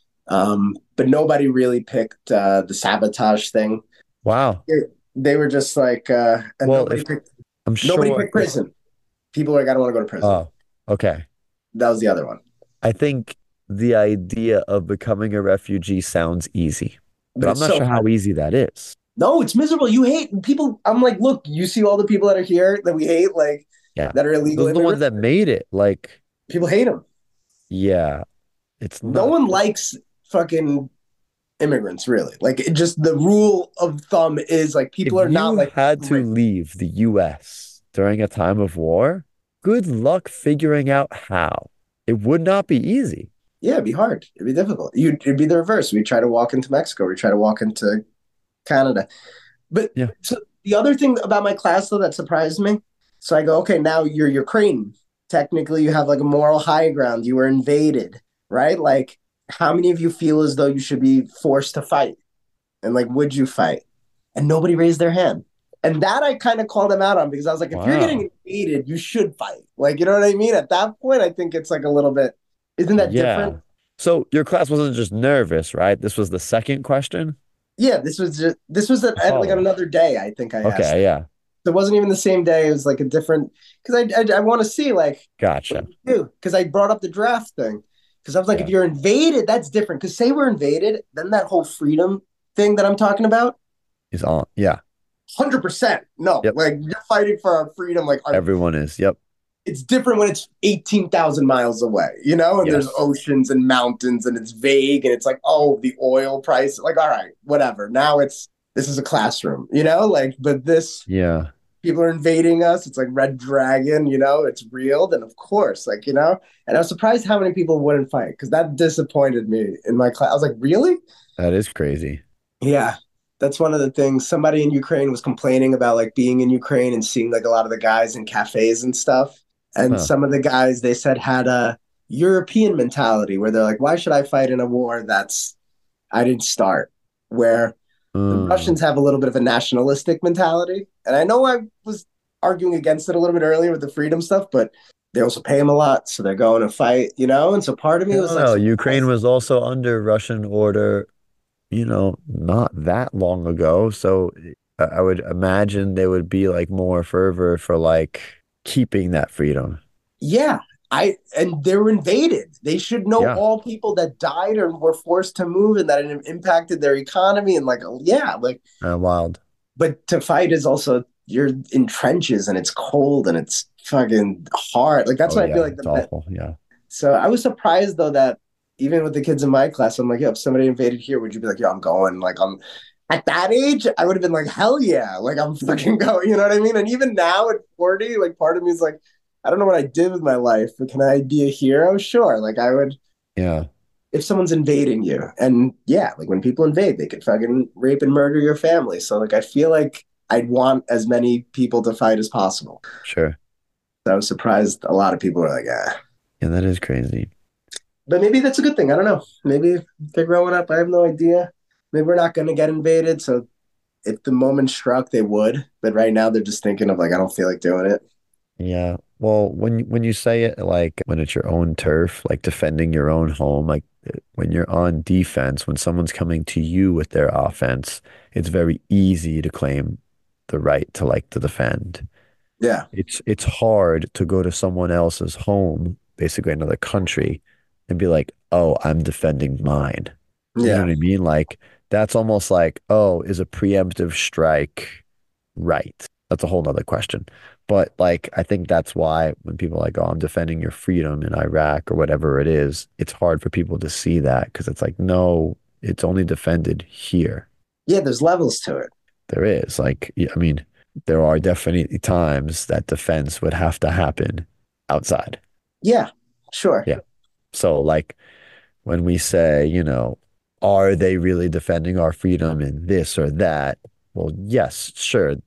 Um, but nobody really picked uh, the sabotage thing. Wow. They, they were just like, uh, and well, nobody, if, picked, I'm sure nobody picked prison. People were like, I don't want to go to prison. Oh, okay. That was the other one. I think the idea of becoming a refugee sounds easy, but, but I'm not so sure how easy that is. No, it's miserable. You hate people. I'm like, look, you see all the people that are here that we hate, like, yeah, that are illegal. Those are the ones that made it. Like, people hate them. Yeah, it's not... no one likes fucking immigrants, really. Like, it just the rule of thumb is like people if are not you like had to leave the U S during a time of war. Good luck figuring out how. It would not be easy. Yeah, it'd be hard. It'd be difficult. You'd, it'd be the reverse. We try to walk into Mexico. We try to walk into Canada. But yeah. So the other thing about my class, though, that surprised me. So I go, okay, now you're Ukraine. Technically, you have like a moral high ground. You were invaded, right? Like, how many of you feel as though you should be forced to fight? And like, would you fight? And nobody raised their hand. And that I kind of called them out on because I was like, if wow. you're getting invaded, you should fight. Like, you know what I mean? At that point, I think it's like a little bit, isn't that yeah. different? So your class wasn't just nervous, right? This was the second question? Yeah, this was just, this was at, oh. like on another day, I think I okay, asked. Okay, yeah. It wasn't even the same day. It was like a different, because I, I, I want to see like, gotcha. Because I brought up the draft thing. Because I was like, yeah. if you're invaded, that's different. Because say we're invaded, then that whole freedom thing that I'm talking about is on. Yeah. one hundred percent. No, yep. Like you're fighting for our freedom. Like our, everyone is. Yep. It's different when it's eighteen thousand miles away, you know, and yes. there's oceans and mountains and it's vague and it's like, oh, the oil price. Like, all right, whatever. Now it's, this is a classroom, you know, like, but this, yeah, people are invading us. It's like Red Dragon, you know, it's real. Then of course, like, you know, and I was surprised how many people wouldn't fight because that disappointed me in my class. I was like, really? That is crazy. Yeah. That's one of the things. Somebody in Ukraine was complaining about like being in Ukraine and seeing like a lot of the guys in cafes and stuff. And huh. some of the guys they said had a European mentality where they're like, why should I fight in a war that's I didn't start? Where mm. the Russians have a little bit of a nationalistic mentality. And I know I was arguing against it a little bit earlier with the freedom stuff, but they also pay them a lot. So they're going to fight, you know? And so part of me was like, no, Ukraine was also under Russian order, you know, not that long ago. So I would imagine they would be like more fervor for like keeping that freedom. Yeah. I and they were invaded. They should know yeah. all people that died or were forced to move and that it impacted their economy and like, yeah, like uh, wild. But to fight is also you're in trenches and it's cold and it's fucking hard. Like that's oh, what yeah, I feel like. It's the awful. Yeah. So I was surprised though that even with the kids in my class, I'm like, yo, if somebody invaded here, would you be like, yo, I'm going? Like I'm at that age, I would have been like, hell yeah, like I'm fucking going. You know what I mean? And even now at forty, like part of me is like, I don't know what I did with my life, but can I be a hero? Sure. Like I would. Yeah. If someone's invading you, and yeah, like when people invade, they could fucking rape and murder your family. So like, I feel like I'd want as many people to fight as possible. Sure. So I was surprised. A lot of people were like, ah. Yeah, that is crazy. But maybe that's a good thing. I don't know. Maybe they're growing up. I have no idea. Maybe we're not going to get invaded. So if the moment struck, they would. But right now they're just thinking of like, I don't feel like doing it. Yeah. Well, when when you say it like when it's your own turf, like defending your own home, like when you're on defense, when someone's coming to you with their offense, it's very easy to claim the right to like to defend. Yeah. It's it's hard to go to someone else's home, basically another country, and be like, oh, I'm defending mine. You Yeah. know what I mean? Like that's almost like, oh, is a preemptive strike right? That's a whole nother question. But like, I think that's why when people are like, oh, I'm defending your freedom in Iraq or whatever it is, it's hard for people to see that because it's like, no, it's only defended here. Yeah, there's levels to it. There is. Like, yeah, I mean, there are definitely times that defense would have to happen outside. Yeah, sure. Yeah. So like when we say, you know, are they really defending our freedom in this or that? Well, yes, sure.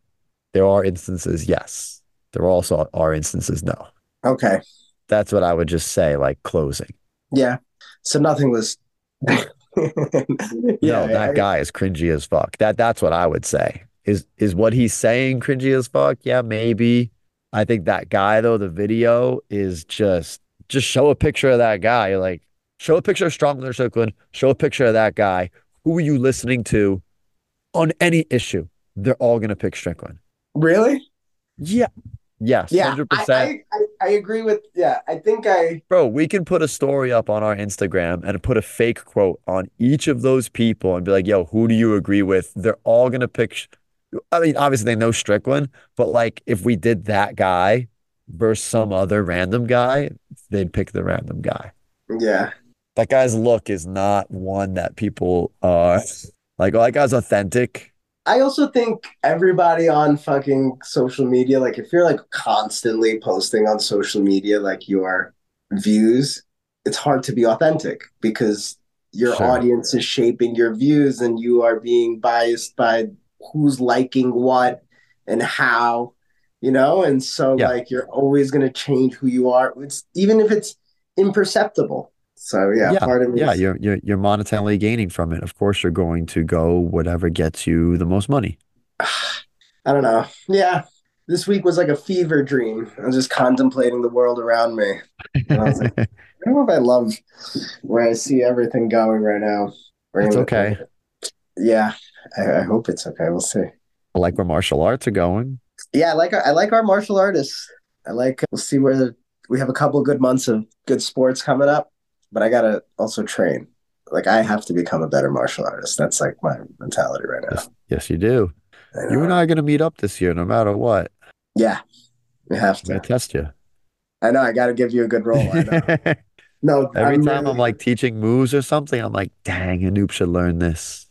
There are instances, yes. There also are instances, no. Okay. That's what I would just say, like closing. Yeah. So nothing was. yeah. No, that I, guy is cringy as fuck. That that's what I would say. Is is what he's saying cringy as fuck? Yeah, maybe. I think that guy though, the video is just just show a picture of that guy. Like show a picture of Strongman Strickland, show a picture of that guy. Who are you listening to on any issue? They're all gonna pick Strickland. really? Yeah. Yes, Yeah. I, one hundred percent. I, I, I agree with. Yeah. I think I. Bro, we can put a story up on our Instagram and put a fake quote on each of those people and be like, yo, who do you agree with? They're all going to pick. I mean, obviously they know Strickland, but like if we did that guy versus some other random guy, they'd pick the random guy. Yeah. That guy's look is not one that people are like, oh, that guy's authentic. I also think everybody on fucking social media, like if you're like constantly posting on social media, like your views, it's hard to be authentic because your Sure. audience is shaping your views and you are being biased by who's liking what and how, you know? And so Yeah. like you're always going to change who you are. It's even if it's imperceptible. So yeah, Yeah, part of me yeah, is- you're you're you're monetarily gaining from it. Of course, you're going to go whatever gets you the most money. I don't know. Yeah. This week was like a fever dream. I was just contemplating the world around me. And I was like, I don't know if I love where I see everything going right now. We're It's gonna- okay. Yeah. I, I hope it's okay. We'll see. I like where martial arts are going. Yeah, I like I like our martial artists. I like we'll see where the, we have a couple good months of good sports coming up, but I gotta also train. Like I have to become a better martial artist. That's like my mentality right now. Yes, yes, you do. I know. You and I are going to meet up this year, no matter what. Yeah, we have I'm going to. to test you. I know. I got to give you a good role. I know. No, Every I'm time really- I'm like teaching moves or something, I'm like, dang, Anoop should learn this.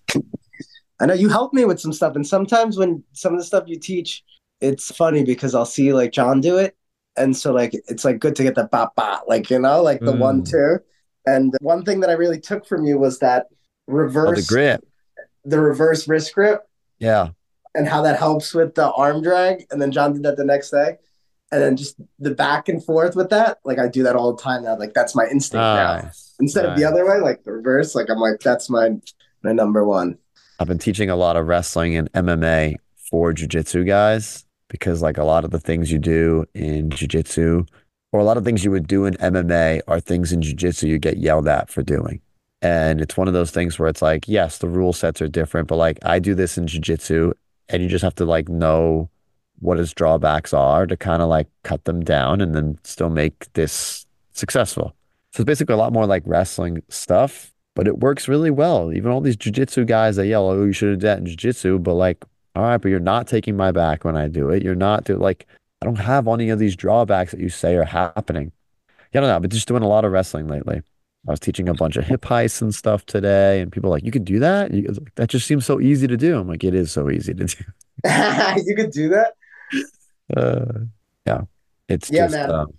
I know you help me with some stuff, and sometimes when some of the stuff you teach, it's funny because I'll see like John do it, and so like it's like good to get the bop bop, like you know, like the Mm. one two. And one thing that I really took from you was that Oh, the reverse, grip. the reverse wrist grip, Yeah. and how that helps with the arm drag. And then John did that the next day, and then just the back and forth with that. Like I do that all the time now. Like that's my instinct now. Nice. Instead of the Nice. other way, like the reverse. Like I'm like that's my my number one. I've been teaching a lot of wrestling and M M A for jiu-jitsu guys because like a lot of the things you do in jiu-jitsu or a lot of things you would do in M M A are things in jiu-jitsu you get yelled at for doing. And it's one of those things where it's like, yes, the rule sets are different, but like I do this in jiu-jitsu and you just have to like know what its drawbacks are to kind of like cut them down and then still make this successful. So it's basically a lot more like wrestling stuff, but it works really well. Even all these jiu-jitsu guys that yell, oh, you should have done that in jiu-jitsu, but like, all right, but you're not taking my back when I do it. You're not do like, I don't have any of these drawbacks that you say are happening. Yeah, I don't know, but just doing a lot of wrestling lately. I was teaching a bunch of hip heists and stuff today, and people are like, you could do that? You, that just seems so easy to do. I'm like, it is so easy to do. You could do that. Uh, yeah, it's Yeah, just, man. um,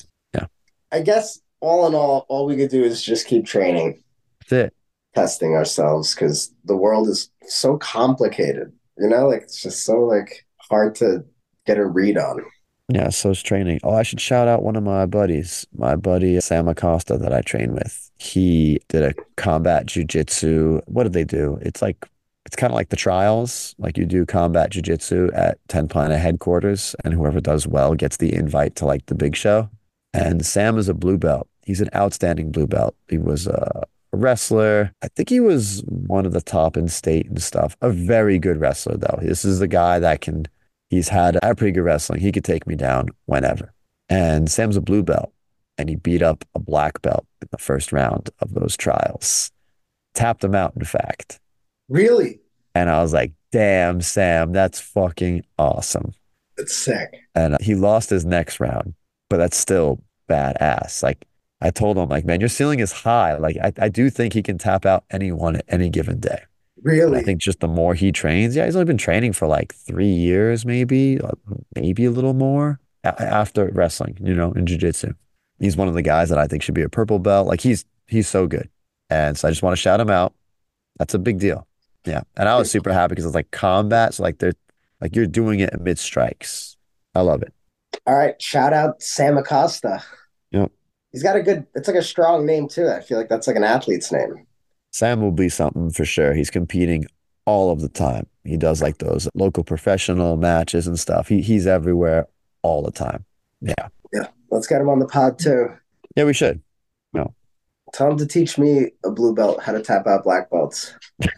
I guess all in all, all we could do is just keep training, that's it. testing ourselves, because the world is so complicated. You know, like it's just so like hard to get a read on. Yeah, so it's training. Oh, I should shout out one of my buddies, my buddy Sam Acosta that I train with. He did a combat jujitsu. What did they do? It's like it's kind of like the trials, like you do combat jujitsu at Ten Planet headquarters, and whoever does well gets the invite to like the big show. And Sam is a blue belt. He's an outstanding blue belt. He was a wrestler. I think he was one of the top in state and stuff. A very good wrestler, though. This is the guy that can. He's had a pretty good wrestling. He could take me down whenever. And Sam's a blue belt, and he beat up a black belt in the first round of those trials. Tapped him out, in fact. Really? And I was like, damn, Sam, that's fucking awesome. It's sick. And uh, he lost his next round, but that's still badass. Like, I told him, like, man, your ceiling is high. Like, I, I do think he can tap out anyone at any given day. And Really? I think just the more he trains, yeah, he's only been training for like three years, maybe, uh, maybe a little more a- after wrestling, you know, in jiu-jitsu. He's one of the guys that I think should be a purple belt. Like he's he's so good. And so I just want to shout him out. That's a big deal. Yeah. And I was super happy because it's like combat. So like there Like you're doing it amid strikes. I love it. All right. Shout out Sam Acosta. Yep. He's got a good, it's like a strong name too. I feel like that's like an athlete's name. Sam will be something for sure. He's competing all of the time. He does like those local professional matches and stuff. He he's everywhere all the time. Yeah. Yeah. Let's get him on the pod too. Yeah, we should. No. Tell him to teach me a blue belt how to tap out black belts.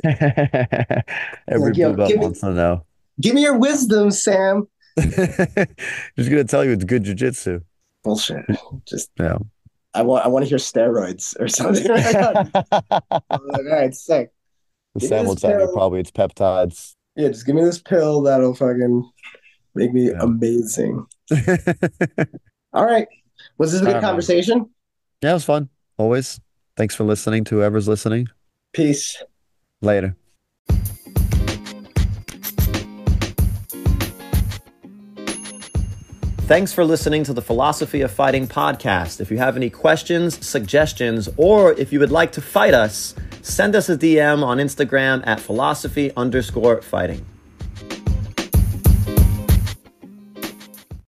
Every Like, yo, blue belt give me- wants to know. Give me your wisdom, Sam. He's gonna tell you it's good jujitsu. Bullshit. Just Yeah. I want I want to hear steroids or something. I'm like, all right, sick. Give me Sam will this tell you pill. probably it's peptides. Yeah, just give me this pill that'll fucking make me Yeah. amazing. All right. Was this a All good right, man. conversation? Yeah, it was fun. Always. Thanks for listening to whoever's listening. Peace. Later. Thanks for listening to the Philosophy of Fighting podcast. If you have any questions, suggestions, or if you would like to fight us, send us a D M on Instagram at philosophy underscore fighting.